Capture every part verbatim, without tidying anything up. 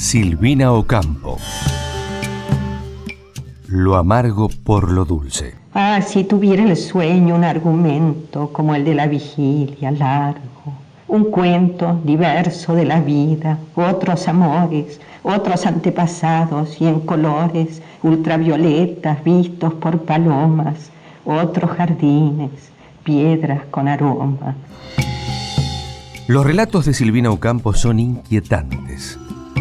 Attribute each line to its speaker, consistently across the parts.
Speaker 1: Silvina Ocampo. Lo amargo por lo dulce.
Speaker 2: Ah, si tuviera el sueño un argumento como el de la vigilia largo, un cuento diverso de la vida, otros amores, otros antepasados y en colores ultravioletas vistos por palomas, otros jardines, piedras con aroma.
Speaker 1: Los relatos de Silvina Ocampo son inquietantes.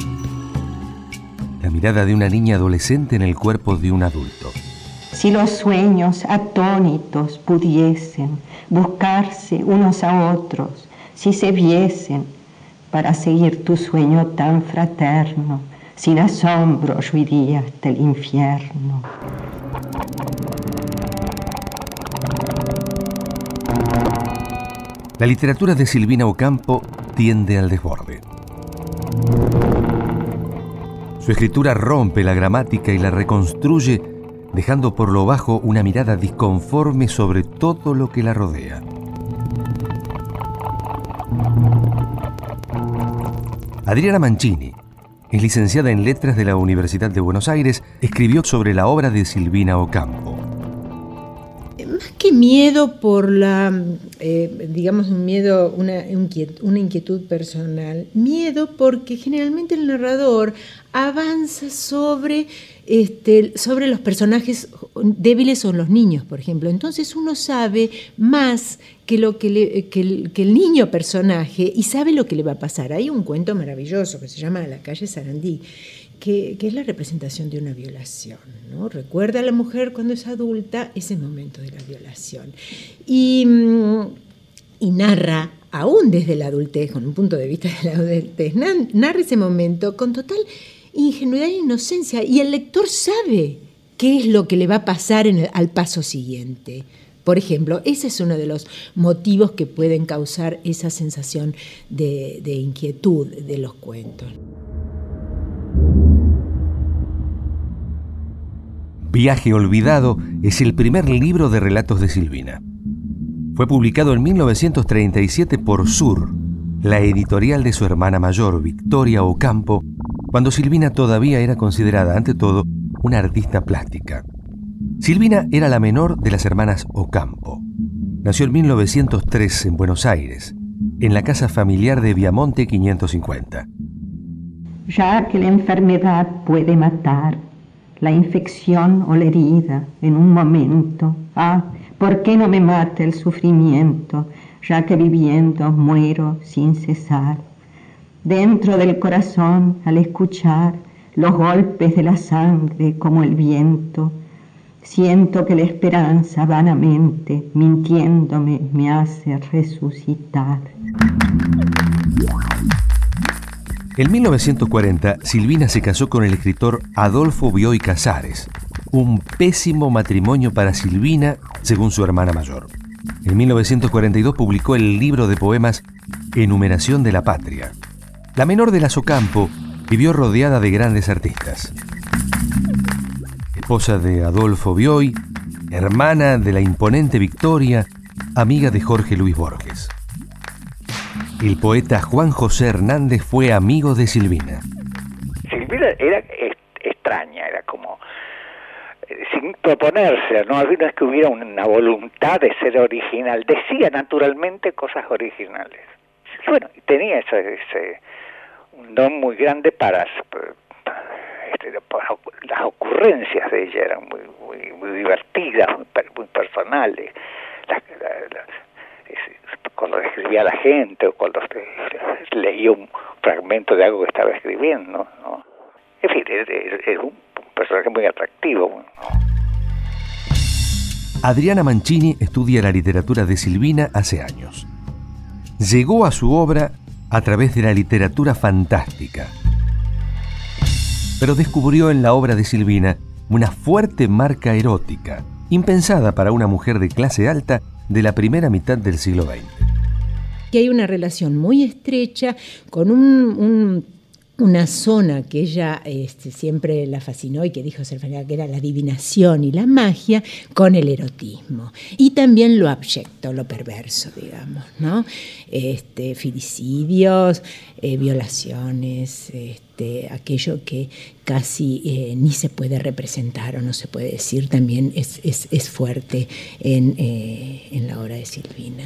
Speaker 1: La mirada de una niña adolescente en el cuerpo de un adulto.
Speaker 2: Si los sueños atónitos pudiesen buscarse unos a otros, si se viesen para seguir tu sueño tan fraterno, sin asombro yo iría hasta el infierno.
Speaker 1: La literatura de Silvina Ocampo tiende al desborde. Su escritura rompe la gramática y la reconstruye, dejando por lo bajo una mirada disconforme sobre todo lo que la rodea. Adriana Mancini, es licenciada en Letras de la Universidad de Buenos Aires, escribió sobre la obra de Silvina Ocampo.
Speaker 3: Más que miedo por la, eh, digamos, un miedo, una inquietud, una inquietud personal, miedo porque generalmente el narrador avanza sobre, este, sobre los personajes débiles o los niños, por ejemplo. Entonces uno sabe más que, lo que, le, que, el, que el niño personaje y sabe lo que le va a pasar. Hay un cuento maravilloso que se llama La calle Sarandí, Que, que es la representación de una violación, ¿no? Recuerda a la mujer cuando es adulta ese momento de la violación. Y, y narra, aún desde la adultez, con un punto de vista de la adultez, narra ese momento con total ingenuidad e inocencia. Y el lector sabe qué es lo que le va a pasar en el, al paso siguiente. Por ejemplo, ese es uno de los motivos que pueden causar esa sensación de, de inquietud de los cuentos.
Speaker 1: Viaje olvidado es el primer libro de relatos de Silvina. Fue publicado en mil novecientos treinta y siete por Sur, la editorial de su hermana mayor, Victoria Ocampo, cuando Silvina todavía era considerada, ante todo, una artista plástica. Silvina era la menor de las hermanas Ocampo. Nació en mil novecientos tres en Buenos Aires, en la casa familiar de Viamonte quinientos cincuenta.
Speaker 2: Ya que la enfermedad puede matar, la infección o la herida en un momento, ah, ¿por qué no me mata el sufrimiento, ya que viviendo muero sin cesar? Dentro del corazón, al escuchar los golpes de la sangre como el viento, siento que la esperanza vanamente, mintiéndome, me hace resucitar.
Speaker 1: En mil novecientos cuarenta, Silvina se casó con el escritor Adolfo Bioy Casares, un pésimo matrimonio para Silvina, según su hermana mayor. En mil novecientos cuarenta y dos publicó el libro de poemas Enumeración de la Patria. La menor de las Ocampo vivió rodeada de grandes artistas. Esposa de Adolfo Bioy, hermana de la imponente Victoria, amiga de Jorge Luis Borges. El poeta Juan José Hernández fue amigo de Silvina.
Speaker 4: Silvina era est- extraña, era como eh, sin proponerse, no había que hubiera una voluntad de ser original, decía naturalmente cosas originales. Bueno, tenía ese, ese un don muy grande para, para, este, para las ocurrencias de ella eran muy muy, muy divertidas, muy, muy personales. La, la, la, cuando escribía a la gente o cuando leía un fragmento de algo que estaba escribiendo, ¿no? En fin, es un personaje muy atractivo, ¿no?
Speaker 1: Adriana Mancini estudia la literatura de Silvina hace años. Llegó a su obra a través de la literatura fantástica, pero descubrió en la obra de Silvina una fuerte marca erótica, impensada para una mujer de clase alta de la primera mitad del siglo veinte.
Speaker 3: Que hay una relación muy estrecha con un, un, una zona que ella este, siempre la fascinó y que dijo Serfania que era la adivinación y la magia con el erotismo. Y también lo abyecto, lo perverso, digamos, ¿no? Este, filicidios, eh, violaciones, este, aquello que casi eh, ni se puede representar o no se puede decir, también es, es, es fuerte en, eh, en la obra de Silvina.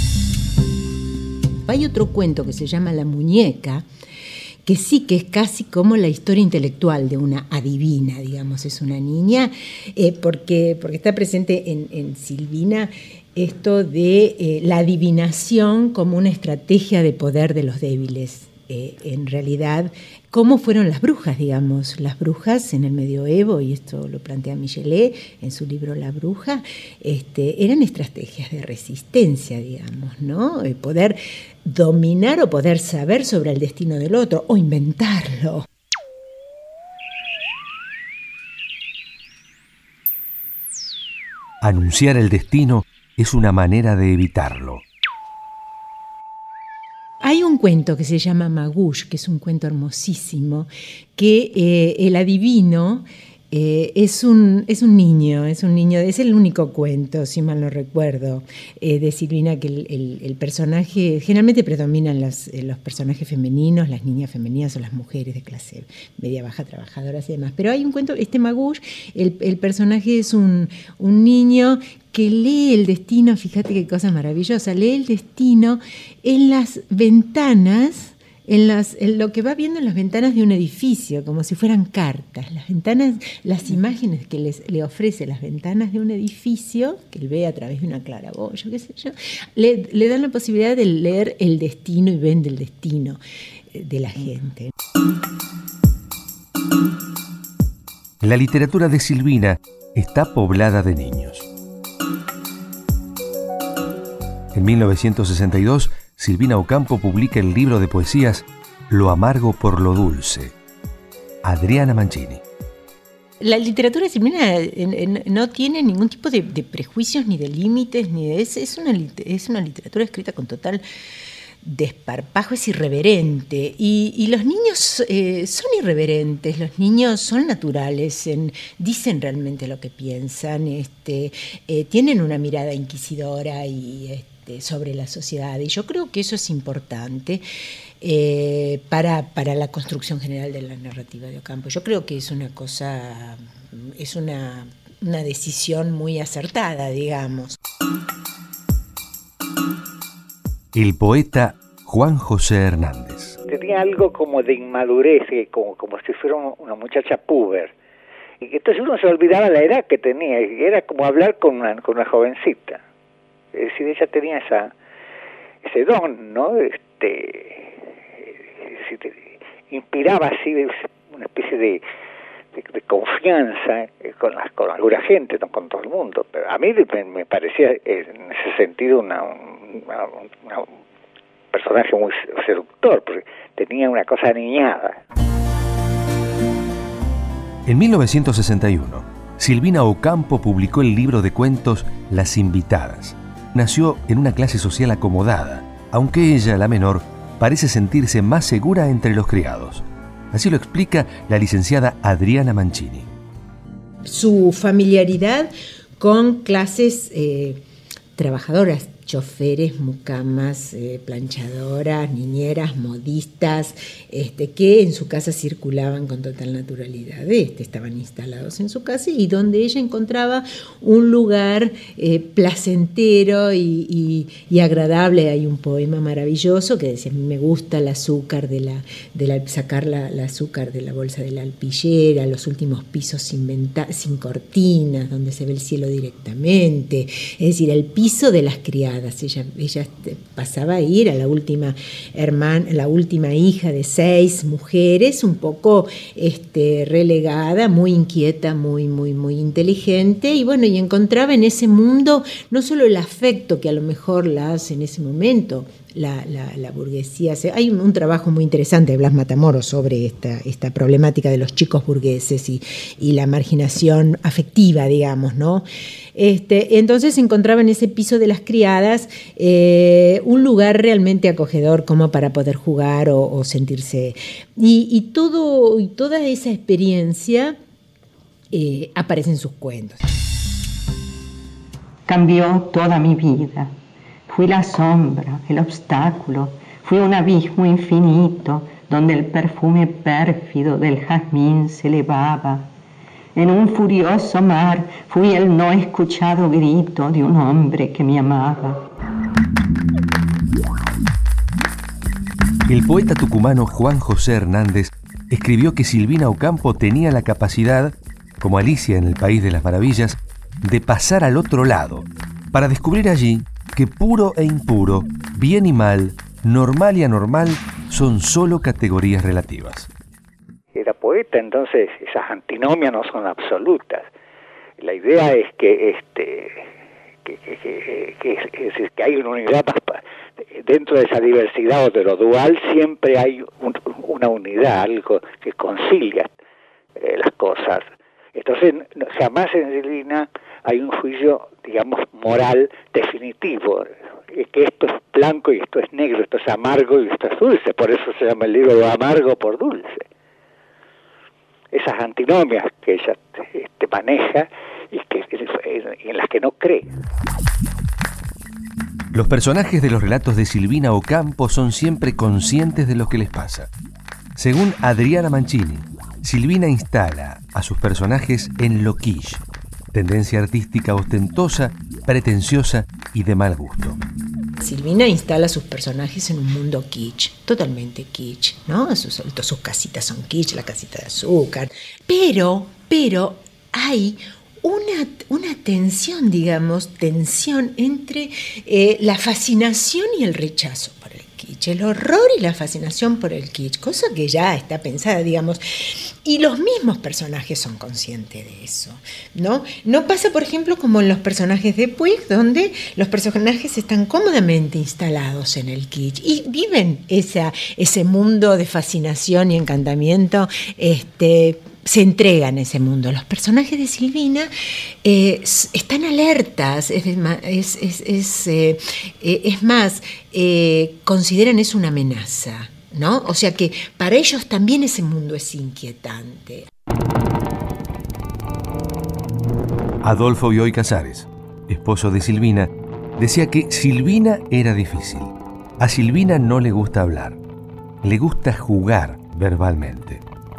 Speaker 3: Hay otro cuento que se llama La muñeca, que sí que es casi como la historia intelectual de una adivina, digamos, es una niña, eh, porque, porque está presente en, en Silvina esto de eh, la adivinación como una estrategia de poder de los débiles. Eh, en realidad, cómo fueron las brujas, digamos, las brujas en el medioevo, y esto lo plantea Michelet en su libro La bruja, este, eran estrategias de resistencia, digamos, ¿no? Eh, poder dominar o poder saber sobre el destino del otro o inventarlo.
Speaker 1: Anunciar el destino es una manera de evitarlo.
Speaker 3: Hay un cuento que se llama Magush, que es un cuento hermosísimo, que eh, el adivino eh, es, un, es un niño, es un niño, es el único cuento, si mal no recuerdo, eh, de Silvina, que el, el, el personaje, generalmente predominan los, eh, los personajes femeninos, las niñas femeninas o las mujeres de clase media baja, trabajadoras y demás. Pero hay un cuento, este Magush, el, el personaje es un, un niño que lee el destino, fíjate qué cosa maravillosa, lee el destino en las ventanas, en, las, en lo que va viendo en las ventanas de un edificio, como si fueran cartas. Las ventanas, las imágenes que les, le ofrece las ventanas de un edificio, que él ve a través de una claraboya, qué sé yo, le, le dan la posibilidad de leer el destino y vende el destino de la gente.
Speaker 1: La literatura de Silvina está poblada de niños. En mil novecientos sesenta y dos, Silvina Ocampo publica el libro de poesías Lo amargo por lo dulce. Adriana Mancini.
Speaker 3: La literatura de Silvina no tiene ningún tipo de, de prejuicios ni de límites, ni de, es, es, una, es una literatura escrita con total desparpajo, es irreverente. Y, y los niños eh, son irreverentes, los niños son naturales, en, dicen realmente lo que piensan, este, eh, tienen una mirada inquisidora y este, sobre la sociedad, y yo creo que eso es importante eh, para, para la construcción general de la narrativa de Ocampo. Yo creo que es una cosa, es una, una decisión muy acertada, digamos.
Speaker 1: El poeta Juan José Hernández.
Speaker 4: Tenía algo como de inmadurez, como, como si fuera una muchacha puber. Y entonces uno se olvidaba la edad que tenía, y era como hablar con una, con una jovencita. Es decir, ella tenía esa, ese don, ¿no? Este, es decir, inspiraba así una especie de, de, de confianza con, las, con alguna gente, no con todo el mundo. Pero a mí me, me parecía en ese sentido una, una, una, un personaje muy seductor, porque tenía una cosa aniñada.
Speaker 1: En mil novecientos sesenta y uno, Silvina Ocampo publicó el libro de cuentos Las Invitadas. Nació en una clase social acomodada, aunque ella, la menor, parece sentirse más segura entre los criados. Así lo explica la licenciada Adriana Mancini.
Speaker 3: Su familiaridad con clases eh, trabajadoras, choferes, mucamas, eh, planchadoras, niñeras, modistas, este, que en su casa circulaban con total naturalidad. Este, estaban instalados en su casa y donde ella encontraba un lugar eh, placentero y, y, y agradable. Hay un poema maravilloso que decía: a mí me gusta el azúcar de la, de la sacar la, la azúcar de la bolsa de la alpillera, los últimos pisos sin, venta, sin cortinas, donde se ve el cielo directamente, es decir, el piso de las criadas. Ella, ella pasaba a ir a la última hermana, la última hija de seis mujeres, un poco este, relegada, muy inquieta, muy, muy, muy inteligente, y bueno, y encontraba en ese mundo no solo el afecto que a lo mejor la hace en ese momento la, la, la burguesía. Hay un, un trabajo muy interesante de Blas Matamoros sobre esta, esta problemática de los chicos burgueses y, y la marginación afectiva, digamos, ¿no? Este, entonces encontraba en ese piso de las criadas eh, un lugar realmente acogedor como para poder jugar o, o sentirse. Y, y, todo, y toda esa experiencia eh, aparece en sus cuentos.
Speaker 2: Cambió toda mi vida. Fui la sombra, el obstáculo. Fui un abismo infinito donde el perfume pérfido del jazmín se elevaba. En un furioso mar fui el no escuchado grito de un hombre que me amaba.
Speaker 1: El poeta tucumano Juan José Hernández escribió que Silvina Ocampo tenía la capacidad, como Alicia en el País de las Maravillas, de pasar al otro lado, para descubrir allí que puro e impuro, bien y mal, normal y anormal son solo categorías relativas.
Speaker 4: Era poeta, entonces esas antinomias no son absolutas. La idea es que este que, que, que, que, que, que hay una unidad dentro de esa diversidad o de lo dual, siempre hay un, una unidad, algo que concilia eh, las cosas. Entonces jamás en Silvina hay un juicio, digamos, moral definitivo, que esto es blanco y esto es negro, esto es amargo y esto es dulce, por eso se llama el libro Lo amargo por dulce. Esas antinomias que ella este, maneja y que, en las que no cree.
Speaker 1: Los personajes de los relatos de Silvina Ocampo son siempre conscientes de lo que les pasa. Según Adriana Mancini, Silvina instala a sus personajes en lo quiche, tendencia artística ostentosa, pretenciosa y de mal gusto.
Speaker 3: Silvina instala a sus personajes en un mundo kitsch, totalmente kitsch, ¿no? Sus, sus casitas son kitsch, la casita de azúcar. Pero, pero hay una, una tensión, digamos, tensión entre eh, la fascinación y el rechazo por el kitsch, el horror y la fascinación por el kitsch, cosa que ya está pensada, digamos, y los mismos personajes son conscientes de eso, ¿no? No pasa, por ejemplo, como en los personajes de Puig, donde los personajes están cómodamente instalados en el kitsch y viven esa, ese mundo de fascinación y encantamiento, este, se entregan a ese mundo. Los personajes de Silvina eh, están alertas, es, es, es, es, eh, es más, eh, consideran eso una amenaza, ¿no? O sea que para ellos también ese mundo es inquietante.
Speaker 1: Adolfo Bioy Casares, esposo de Silvina, decía que Silvina era difícil. A Silvina no le gusta hablar, le gusta jugar verbalmente.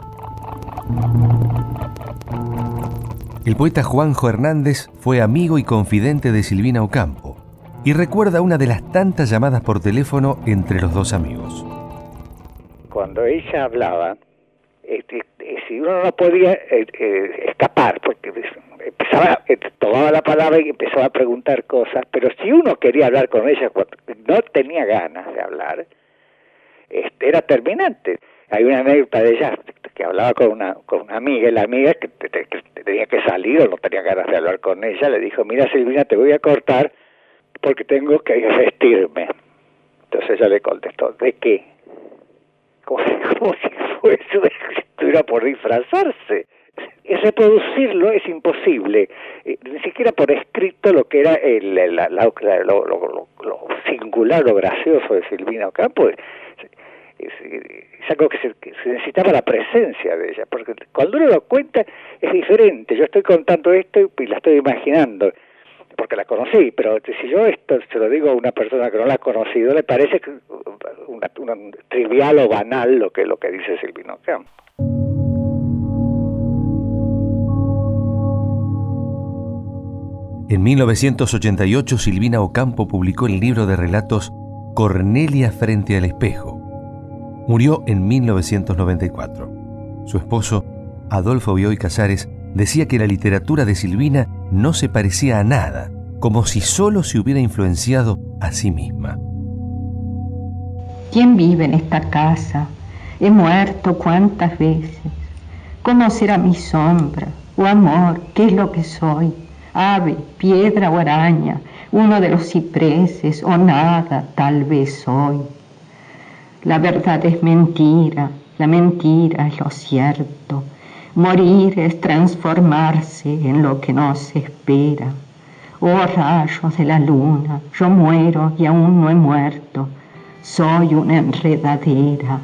Speaker 1: El poeta Juanjo Hernández fue amigo y confidente de Silvina Ocampo y recuerda una de las tantas llamadas por teléfono entre los dos amigos.
Speaker 4: Cuando ella hablaba, este, si uno no podía eh, eh, escapar, porque empezaba, eh, tomaba la palabra y empezaba a preguntar cosas, pero si uno quería hablar con ella cuando no tenía ganas de hablar, este, era terminante. Hay una anécdota de ella que hablaba con una con una amiga, y la amiga que, que, que tenía que salir o no tenía ganas de hablar con ella, le dijo: mira, Silvina, te voy a cortar porque tengo que vestirme. Entonces ella le contestó: ¿de qué? Como, como si fuese, estuviera por disfrazarse. Y reproducirlo es imposible, eh, ni siquiera por escrito lo que era el, la, la, la, lo, lo, lo, lo singular, lo gracioso de Silvina Ocampo. Es, es, es algo que se, que se necesitaba la presencia de ella, porque cuando uno lo cuenta es diferente. Yo estoy contando esto y la estoy imaginando, porque la conocí, pero si yo esto se lo digo a una persona que no la ha conocido, le parece una, una, trivial o banal lo que, lo que dice Silvina Ocampo.
Speaker 1: En mil novecientos ochenta y ocho, Silvina Ocampo publicó el libro de relatos Cornelia frente al espejo. Murió en mil novecientos noventa y cuatro. Su esposo, Adolfo Bioy Casares, decía que la literatura de Silvina no se parecía a nada, como si solo se hubiera influenciado a sí misma.
Speaker 2: ¿Quién vive en esta casa? He muerto cuántas veces. ¿Cómo será mi sombra? Oh amor, ¿qué es lo que soy? Ave, piedra o araña, uno de los cipreses o nada tal vez soy. La verdad es mentira, la mentira es lo cierto. Morir es transformarse en lo que no se espera. Oh rayos de la luna, yo muero y aún no he muerto. Soy una enredadera.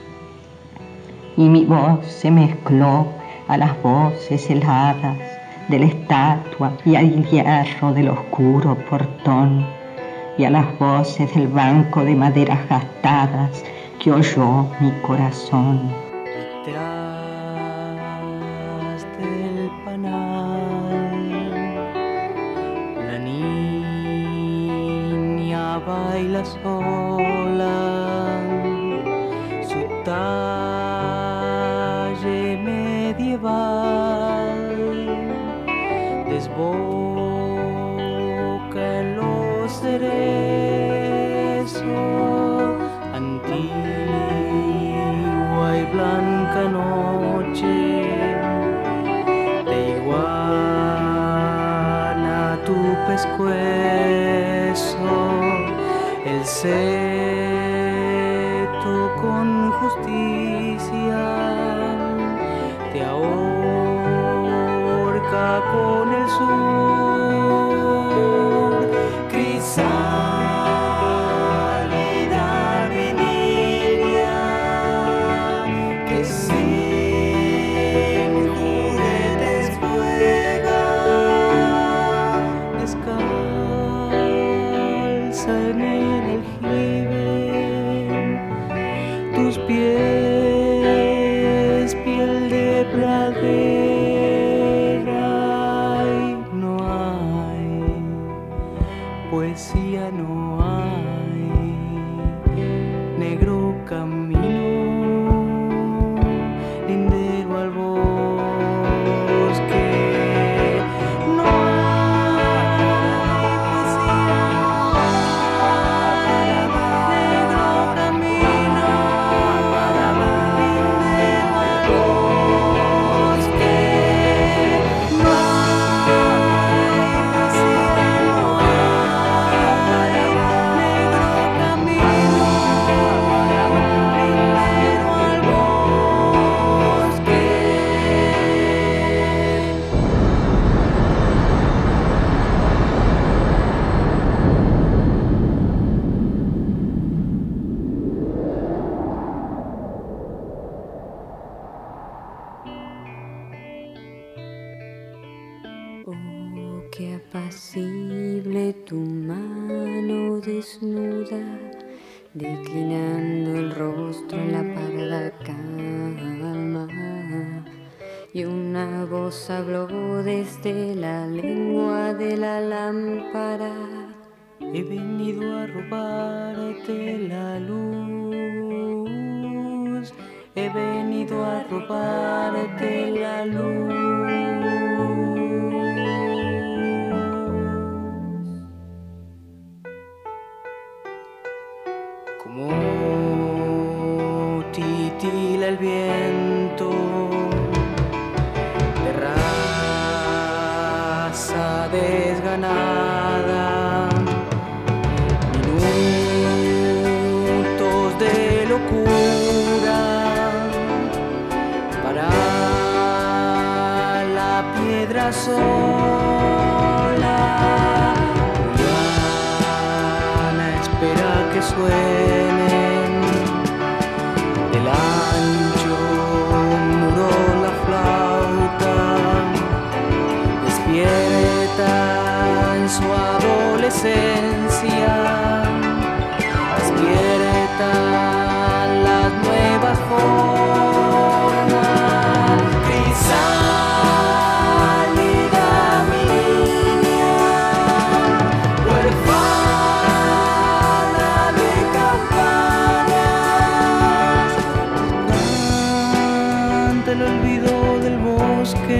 Speaker 2: Y mi voz se mezcló a las voces heladas de la estatua y al hierro del oscuro portón y a las voces del banco de maderas gastadas que oyó mi corazón.
Speaker 5: Detrás del panal la niña baila sola, su talle medieval desboca en los cerezos, antigua y blanca noche, de iguana tu pescuezo, el seto con justicia te ahorca con el sur, crisálida benigna, que sin juguetes juega, descalza en el aljibe, tus pies piel de pradera, y no hay poesía, no hay negro camino, lindero al bosque, no hay poesía, negro camino, lindero al bosque, no hay poesía, no hay negro camino, lindero al bosque.
Speaker 6: Oh, qué apacible tu mano desnuda, declinando el rostro en la parda calma. Y una voz habló desde la lengua de la lámpara.
Speaker 5: He venido a robarte la luz, he venido a robarte la luz. Como titila el viento de raza desganada, minutos de locura para la piedra sola. Juliana espera que suenen del ancho muro la flauta, despierta en su adolescencia, despierta las nuevas formas. Crisálida mi niña, huérfana de campañas, canta el olvido del bosque,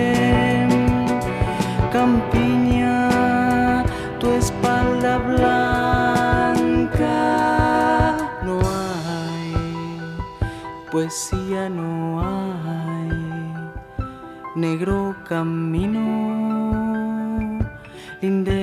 Speaker 5: campiña tu espalda blanca. No hay poesía, no hay negro camino, lindero